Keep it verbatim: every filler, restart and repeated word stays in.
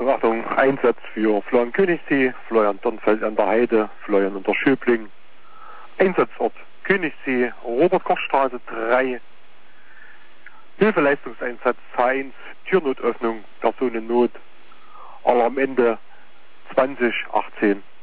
Achtung, Achtung, Einsatz für Florian Königssee, Florian Dornfeld an der Heide, Florian unter Schöbling. Einsatzort Königssee, Robert-Koch-Straße drei. Hilfeleistungseinsatz H eins, Türnotöffnung, Personennot. Alarmende zwanzig achtzehn.